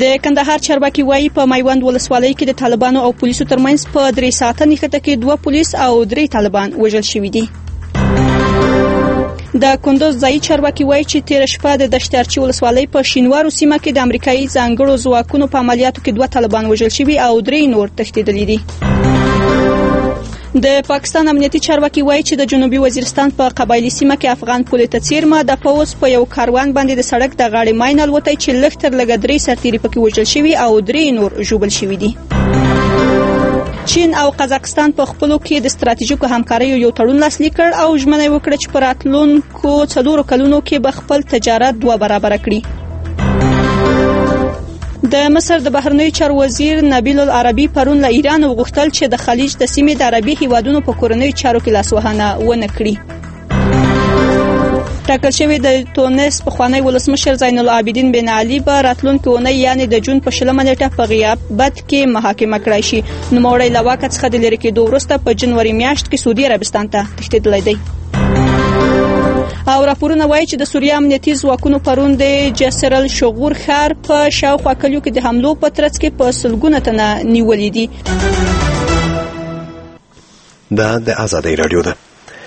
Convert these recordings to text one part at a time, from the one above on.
د کندهار چارواکي وایي په میوند ولسوالۍ کې د طالبانو او پولیسو ترمنځ په 3 ساعته نښته کې 2 پولیس او 3 طالبان وژل شوي دي. د کندوز ځایي چارواکي وایي چې تیر شپه د دشتارچي ولسوالۍ په شینوارو سیمه کې د امریکایي ځانګړو ځواکونو په عملیاتو کې 2 طالبان وژل شوي او 3 نور تښتېدلي دي. د پاکستان امنیتي چارواکي وایي چې د جنوبي وزیرستان په قبایلي سیمه کې افغان پولې ته څیرمه د پوځ په یو کاروان باندې د سړک د غاړې ماین الوتی چې لږ تر لږه 3 سرتیري پکې وژل شوي او 3 نور ژوبل شوي دي. چین او قزاقستان په خپلو کې د ستراتیژیکو همکاریو یو تړون لاسلیک کړ او ژمنه یې وکړه چې په راتلونکو 4 کلونو کې به خپل تجارت 2 برابره کړي. د مصر د بهرنیو چارو وزیر نبیل العربي پرون له ایران وغوښتل چې د خلیج د سیمې د عربي هیوادونو په کورنیو چارو کې لاسوهنه ونه کړي. ټاکل شوی د تونس پخوانی ولسمشر زین العابدین بن علي به راتلونکې اونۍ یعنې د جون په 20 نیټه په غیابت کې محاکمه کړای شي. نوموړی له واکه څخه د لرې کېدو وروسته په جنوري میاشت کې سعودي عربستان ته تښتېدلی دی. او راپورونه وایي چې د سوریه امنیتي ځواکونو پرون د جسر الشغور ښار په شاوخوا کلیو کې د حملو په ترڅ کې په سلګونه تنه نیولي دي. دا د آزادۍ راډیو ده.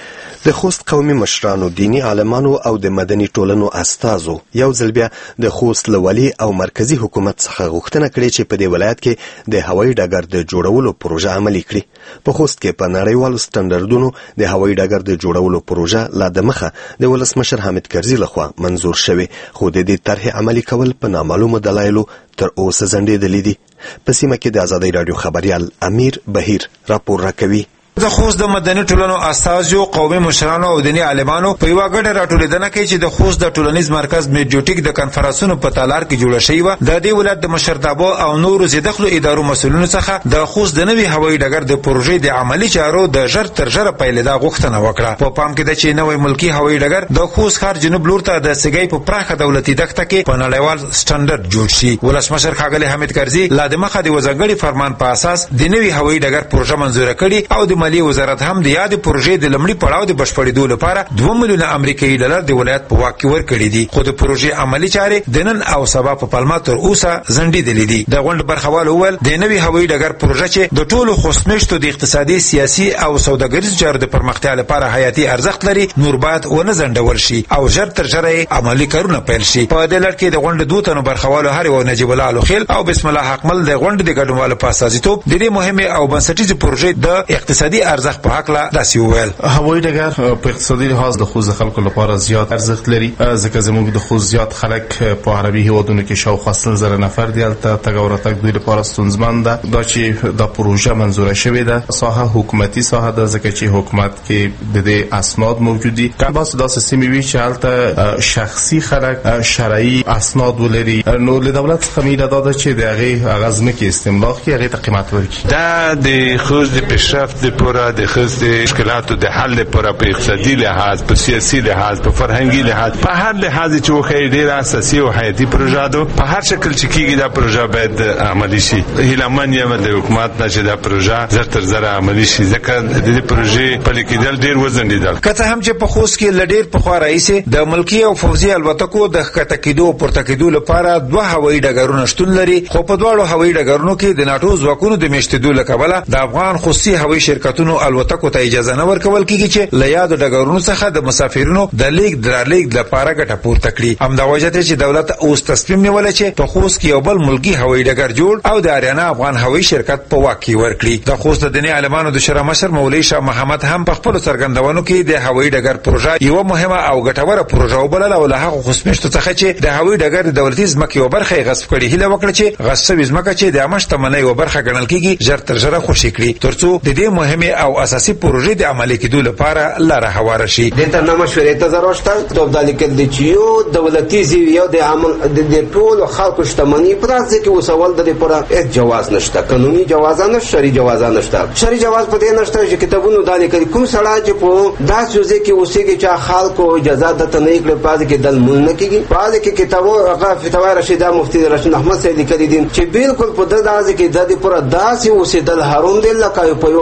د خوست قومي مشرانو، دینی عالمانو او د مدني ټولنو استازو یو ځل بیا د خوست له والي او مرکزی حکومت څخه غوښتنه کړې چې په دې ولایت کې د هوایي ډګر د جوړولو پروژه عملي کړي. په خوست کې په نړیوالو سټنډردونو د هوایي ډګر د جوړولو پروژه لا د مخه د ولسمشر حامد کرزي لخوا منظور شوې، خو د دې طرحې عملي کول په نامعلومو دلایلو تر اوسه ځنډېدلي دي. په سیمه کې د آزادۍ راډیو خبریال امیر بهیر راپور راکوي. د خوست د مدني ټولنو استازو، قومي مشرانو او دینی عالمانو په یو غډه راټولیدنه کې چې د خوست د ټولنیز مرکز میډیوټیک د کنفرانسونو په تالار کې جوړه شوی و، د دې ولایت د مشرتابه او نورو زیدخلو ادارو مسؤلینو څخه د خوست د نوي هوایي ډګر د پروژې د عملی چارو د ژر تر ژره پیلېدا غوښتنه وکړه. په پام کې د چې نوې ملکی هوایي ډګر د خوست ښار جنوب لور ته د سګۍ په پراخه دولتي دښته کې په نړیوال سټنډرډ جوړ شي. ولسمشر ښاغلی حامد کرزي لا د مخه د وزګړي فرمان په اساس د نوي هوایي ډګر پروژه منظور کړي او د مالیې وزارت هم د یاد پروژې د لمړي پړاو د بشپړېدو لپاره 2 میلیونه امریکایي ډالر د ولایت په واک کې ورکړي دي. خو د پروژې عملی چارې د نن او سبا په پلمه تر اوسه ځنډېدلې دي. د غونډې برخوال وویل د نوي هوایي ډګر پروژه چې د ټولو خوستمېشتو د اقتصادي، سیاسي او سوداګریزو چارو د پرمختیا لپاره حیاتي ارزښت لري، نور باید ونه ځنډول شي او ژر تر ژره عملی کارونه پیل شي. په دې لړ کې د غونډې 2 تنو برخوالو هر یو نجیب الله الخیل او بسم الله حقمل د غونډې د ګډونوالو په استازیتوب د دې مهمه او بنسټیزه پروژې د اقتصادي ارزښت په حق لا داسې وویل. هوایي ډګر په اقتصادي لحاظ د خوست خلکو لپاره زیات ارزښت لري، ځکه زموږ د خوست زیات خلک په عربي هیوادونو کې شاوخوا 100,000 نفر دي. هلته تګ او راتګ دوی لپاره ستونزمن ده. دا چې دا پروژه منظوره شوې ده ساحه حکومتي ساحه ده، ځکه چې حکومت کې د دې اسناد موجود دي. بس دا سیمې وی چې هلته شخصي خلک شرعي اسناد ولري، نو له دولت څخه میله ده چې د هغه غزمه کې استملاک کې هغه ته قیمت ورکړي. دا د خوست د پیشرفت لپاره، د خوست د مشکلاتو د حل لپاره په اقتصادي لحاظ، په سیاسي لحاظ، په فرهنګي لحاظ، په هر لحاظ چې وخی ډیره اساسي او حیاتي پروژه ده. په هر شکل چې کیږي دا پروژه باید عملی شي. هیلمن یم د حکومت نه چې دا پروژه زر تر زره عملی شي، ځکه د دې پروژې په لیکدل ډیر وزندیدل. کته هم چې په خوست کې لډیر په خوا رئیسه د ملکی او فوزي الوتکو د ښکته کېدو او پورته کېدو لپاره 2 هوایي ډګرونه شتون لري، خو په دواړو هوایي ډګرونو کې د ناتو ځواکونو د میشتېدو لکبله د افغان خصوصي هوایي شرکتونو الوتکو ته اجازه نه ورکول کیږي چې له یاد ډګرونو څخه د مسافرینو د لیک درلیک لپاره ګټه پورته کړي. همدا وجه ته چې دولت اوس تصمیم نیولی چې په خوست کې یو بل ملکی هوایي ډګر جوړ او د اریانا افغان هوایي شرکت په واک کې ورکړي. د خوست د دیني عالمانو د شورا مشر مولوي شاه محمد هم په خپل څرګندونو کې د هوایي ډګر پروژه یو مهمه او ګټوره پروژه وبلله او له هغه خوستمېشتو څخه چې د هوایي ډګر د دولتي ځمکې یو برخه یې غصب کړي هیله وکړه چې غصب شوې ځمکه چې د عامه شتمنۍ یو برخه ګڼل کېږي ژر تر ژره خوشي کړي، ترڅو د دې مهمه او اساسي پروژې د عملي کېدو لپاره لاره هواره شي. د تر مشورې ته ضرورت شته. د لیکل د چیو دولتي زیویو د عمل د ټول خلکو شتمنۍ پر ځای کې وسول د لپاره هیڅ جواز نشته، قانوني جواز نه، شرعي جواز نشته. شرعي جواز په دې نشته چې کتابونو د لیکل کوم سړی چې په داسې ځای کې اوسېږي چې خلکو اجازه د نه کړي پاز کې دل مون نه کیږي. پاز کې کتابو هغه فتوا رشیده مفتی رشید احمد سید لیکلي دي چې بالکل په داسې کې د پر داسې اوسېدل حرام دی، لکه په یو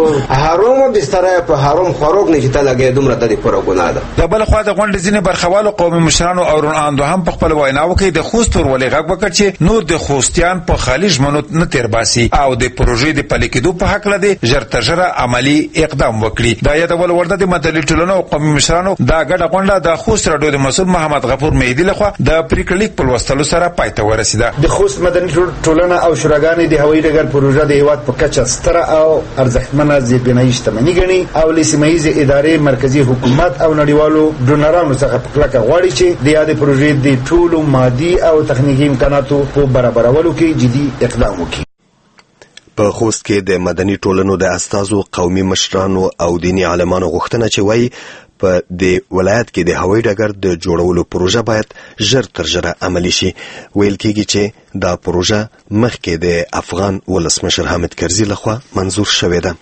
هروم بستر په هروم خوروګ نه چې تلګې دومره د پوره ګناه ده. د بل خوا د غونډې ځینې برخوالو قومي مشرانو او روڼاندو هم په خپل ویناو کې د خوست ورولې غږ وکړ چې نور د خوستیان په خالي ژمنو نه تیر باسي او د پروژې د پلي کېدو په حق لدی ژر تر ژره عملی اقدام وکړي. دا یادول ورده د مدني ټولنو او قومي مشرانو دا ګډه غونډه د خوست راډیو د مسؤل محمد غفور مهدي لخوا د پریکړلیک په لوستلو سره پای ته ورسیده. د خوست مدني ټولنه او شوراګانې د هوایي ډګر پروژه د هیواد په کچه ستره او ارزښتمنه زیربنایي شتمني ګڼي او له سیمهییزې ادارې مرکزی حکومت او نړیوالو ډونرانو څخه په کلکه غواړي چې د یادې پروژې د ټولو مادي او تخنیکي امکاناتو په برابرولو کې جدي اقدام وکړي. په خوست کې د مدني ټولنو د استازو قومي مشرانو او دیني عالمانو غوښتنه چې وایي په دې ولایت کې د هوایي ډګر د جوړولو پروژه باید ژر تر ژره عملي شي. ویل کېږي چې دا پروژه مخکې د افغان ولسمشر حامد کرزي لخوا منظور شوې ده.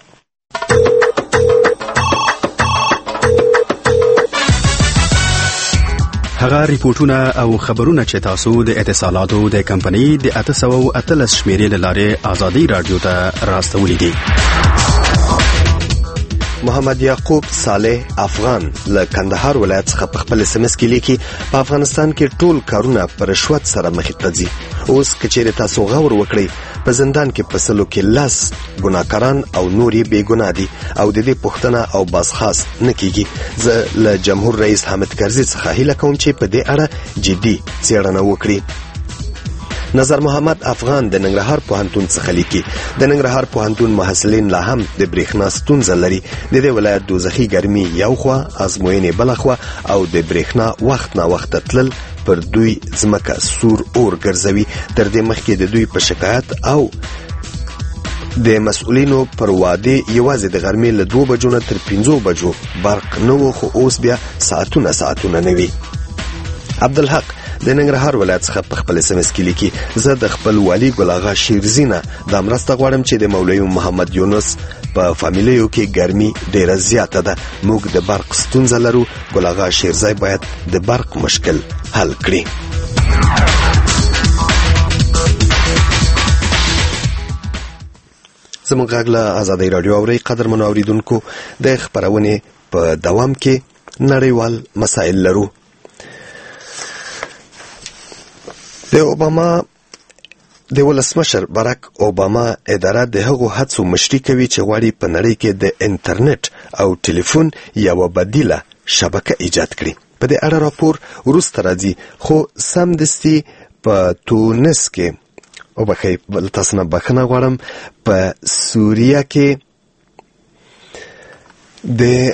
هغه ریپورتونه او خبرونه چې تاسو د اتصالاتو د کمپنۍ د 813 شمیرې له لارې آزادۍ رادیو ته راستولي دي. محمد یعقوب صالح افغان له کندهار ولایت څخه په خپل SMS کې لیکي په افغانستان کې ټول کارونه پر رشوت سره مخ ته ځي. اوس کچېرې تاسو غور وکړئ په زندان کې په سلو کې 10 ګناکاران او نورې بې ګناه دي او د دې پوښتنه او بازخواست نه کیږي. زه له جمهور رئیس حامد کرزي څخه هیله کوم چې په دې اړه جدي څېړنه وکړي. نظر محمد افغان د ننګرهار پوهنتون څخه لیکي د ننګرهار پوهنتون محصلین لا هم د برېښنا ستونزه لري. د دې ولایت دوزخي ګرمي یو خوا ازموینې بل خوا او د برېښنا وخت نا وخت تلل پر دوی ځمکه سور اور ګرځوي. تر دې مخکې د دوی په شکایت او د مسؤلینو پر واده یوازې د غرمې له 2 بجو نه تر 5 بجو برق نه و، خو اوس بیا ساعتونه نه وي. عبدالحق د ننګرهار ولایت څخه په خپل SMS کې لیکي زه د خپل والي ګل آغا شیرزینه د مرسته غواړم چې د مولوي محمد یونس په فامیلیو کې ګرمي ډیره زیاته ده. موږ د برق ستونزه لرو. ګل آغا شیرزای باید د برق مشکل حل کړي. زموږ غږ له آزادۍ رادیو اوري. قدرمنو اوریدونکو د خبرونه په دوام کې نړیوال مسائل لرو. د اوباما د ولسمشر باراک اوباما اداره د هغو هڅو مشري کوي چې غواړي په نړۍ کې د انټرنیټ او ټلیفون یو بدیله شبکه ایجاد کړي. په دې اړه راپور وروسته راځي، خو سمدستي په تونس کې او بخیر تاسو نه بخښنه غواړم په سوریه کې د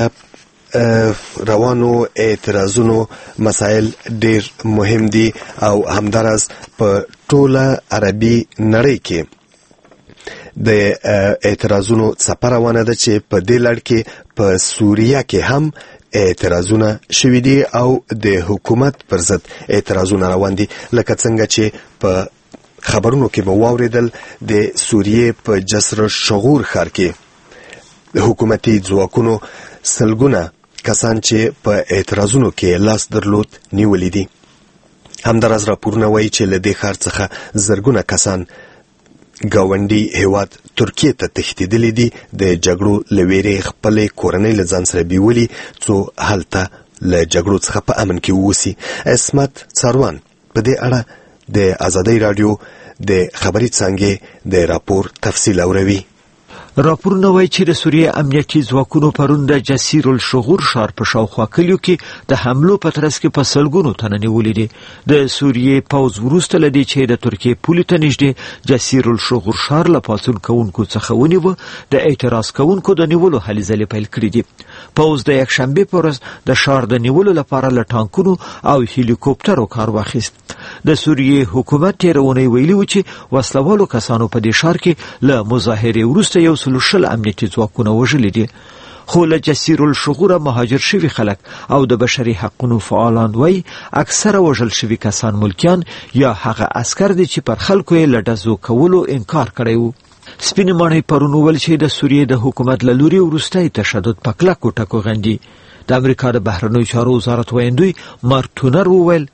روانو اعتراضونو مسائل ډیر مهم دي او همدارس په ټوله عربي نړۍ کې د اعتراضونو څپه روانه ده چې په دې لړ کې په سوریه کې هم اعتراضونه شوي دي او د حکومت پر ضد اعتراضونه روان دي. لکه څنګه چې په خبرونو کې مو واوریدل د سوریې په جسر شغور ښار کې حکومتي ځواکونو سلګونه کسان چې په اعتراضونو کې لاس درلود نیولې دي. همداراز راپورونه وایي چې له دې ښار څخه زرګونه کسان ګاونډي هیواد ترکیه ته تښتېدلي دي د جګړو له ویرې خپلې کورنۍ له ځان سره بیولي څو هلته له جګړو څخه په امن کې ووسي. عصمت څاروان په دې اړه د آزادۍ رادیو د خبري څانګې د راپور تفصیل اوروي. راپورونه وایي چې د سوریې امنیتي ځواکونو پرون د جسیر الشغور ښار په شاوخوا کلیو کې د حملو په ترڅ کې په سلګونو تنه نیولي دي. د سوریې پوځ وروسته له دې چې د ترکیې پولې ته نږدې جسیر الشغور ښار له پاڅون کوونکو څخه ونیوه، د اعتراض کوونکو د نیولو هلې ځلې پیل کړي دي. پوځ د یکشنبې په ورځ د ښار د نیولو لپاره له ټانکونو او هلیکوپټرو کار واخیست. د سوریې حکومت تېره اونۍ ویلي و چې وسلوالو کسانو په دې ښار کې له مظاهرې وروسته 160 امنیتي ځواکونه وژلي دي. خو له جسیر الشغور مهاجر شوي خلک او د بشري حقوقو فعالان وایي اکثره وژل شوي کسان ملکیان یا هغه عسکر دي چې پر خلکو یې له ډزو کولو انکار کړی و. سپینې ماڼۍ پرون وویل چې د سوریې د حکومت له لوري وروستی تشدد په کلکو ټکو غندي. د امریکا د بهرنیو چارو وزارت ویاندوی مارک ټونر وویل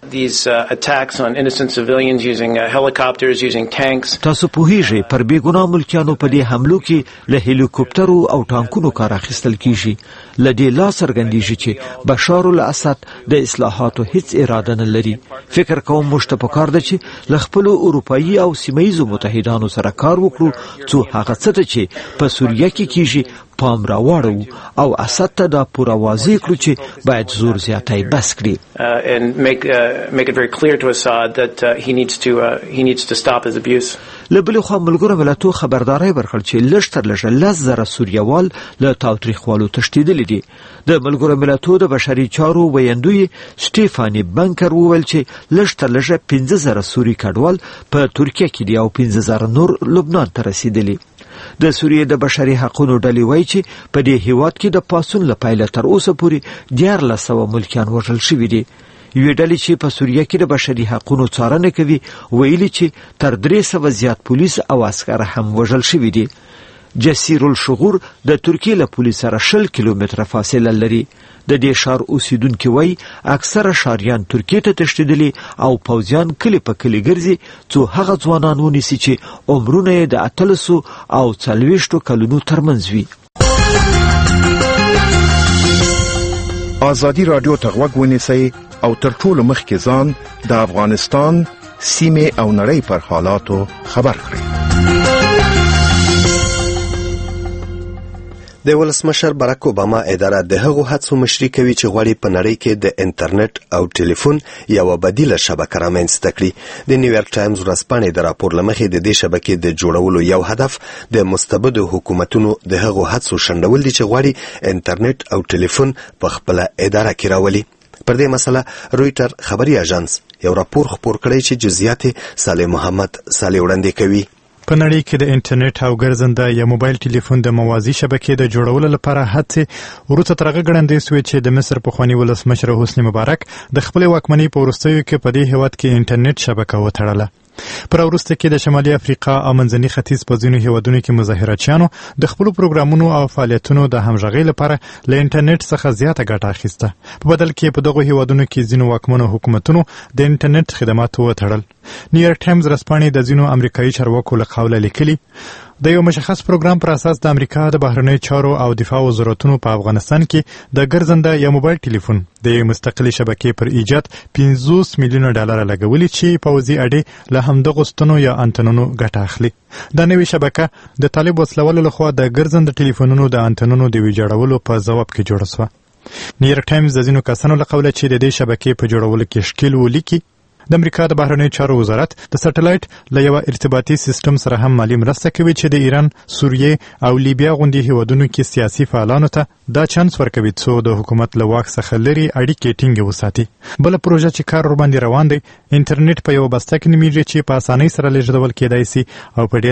تاسو پوهیږئ پر بیګناه ملکیانو په دې حملو کې له هلیکوپټرو او ټانکونو کار اخیستل کیږي. له دې لا څرګندیږي چې بشار الاسد د اصلاحاتو هیڅ اراده نه لري. فکر کوم موږ ته پکار ده چې له خپلو اروپایي او سیمه ییزو متحدانو سره کار وکړو څو هغه څه ته چې په سوریه کې کیږي پام راوړو او اسد ته دا پوره واضح کړو چې باید زور زیاتی بس کړي. له بلې خوا ملګرو ملتونو خبرداری ورکړ چې لږ تر لږه 10,000 سوریوال له تاوتریخوالو تښتېدلي دي. د ملګرو ملتونو د بشري چارو ویاندوی سټیفانی بنکر وویل چې لږ تر لږه 15,000 سوري کډوال په ترکیه کې دي او 15,000 نور لبنان ته رسیدلي. د سوریې د بشري حقوقو ډلې وایي چې په دې هیواد کې د پاڅون له پیله تر اوسه پورې 1400 ملکیان وژل شوي دي. یوې ډلې چې په سوریه کې د بشري حقوقو څارنه کوي ویلي چې تر 300 زیات پولیس او عسکر هم وژل شوي دي. جسیر الشغور د ترکیې له پولیس سره 20 کیلومتره فاصله لري. د دې ښار اوسیدونکي وایي اکثره ښاریان ترکیې ته تښتېدلي او پوځیان کلی په کلی ګرځي څو هغه ځوانان ونیسي چې عمرونه یې د 18 او 40 کلونو ترمنځ وي. ازادي رادیو ته غوږ ونیسئ او تر ټولو مخکې ځان د افغانستان سیمې او نړۍ پر حالاتو خبر کړئ. د ولسمشر باراک اوباما اداره د هغو هڅو مشري کوي چې غواړي په نړۍ کې د انټرنیټ او ټلیفون یوه بدیله شبکه رامنځته کړي. د نیویارک ټایمز ورځپاڼې د راپور له مخې د دې شبکې د جوړولو یو هدف د مستبدو حکومتونو د هغو هڅو شنډول دي چې غواړي انټرنیټ او ټلیفون په خپله اداره کې راولي. پر دې مسله رویټر خبري اژانس یو راپور خپور کړی چې جزئیات صالح محمد صالح وړاندې کوي. په نړۍ کې د انټرنیټ او ګرځنده یا موبایل ټلیفون د موازی شبکې د جوړولو لپاره هڅې وروسته تر هغه ګړندۍ سوې چې د مصر پخواني ولسمشر حسني مبارک د خپلې واکمنۍ په وروستیو کې په دې هیواد کې انټرنیټ شبکه وتړله. پر وروسته کې د شمالي افریقا او منځني ختیځ په ځینو هیوادونو کې مظاهراتچیانو د خپلو پروګرامونو او فعالیتونو د همغږۍ لپاره له انټرنیټ څخه زیاته ګټه اخیسته. په بدل کې په دغو هیوادونو کې ځینو واکمنو حکومتونو د انټرنیټ خدمات وتړل. نیویارک ټایمز ورځپاڼې د ځینو امریکایي چارواکو له قوله لیکلي د یو مشخص پروګرام پر اساس د امریکا د بهرنیو چارو او دفاع وزارتونو په افغانستان کې د ګرځنده یا موبایل ټلیفون د یو مستقلې شبکې پر ایجاد 50 میلیونه ډالر لګولي چې پوځي اډې له همدغو ستنو یا انټنونو ګټه اخلي. دا نوې شبکه د طالب وسلوالو لخوا د ګرځنده ټلیفونونو د انټنونو د ویجاړولو په ځواب کې جوړه شوه. نیویارک ټایمز د ځینو کسانو له قوله چې د دې شبکې په جوړولو کې ښکیل ولیکي د امریکا د بهرنیو چارو وزارت د سټلایټ له یو ارتباطي سیستم سره هم مالی مرسته کوي چې د ایران، سوریې او لیبیا غوندې هیوادونو کې سیاسي فعالانو ته دا چانس ورکوي څو د حکومت له واک څخه لري اړیکې ټینګې وساتي. بله پروژه چې کار ورباندې روان دی انټرنیټ په یو بسته کې نومیږي چې په اسانۍ سره لیږدول کېدای سي او په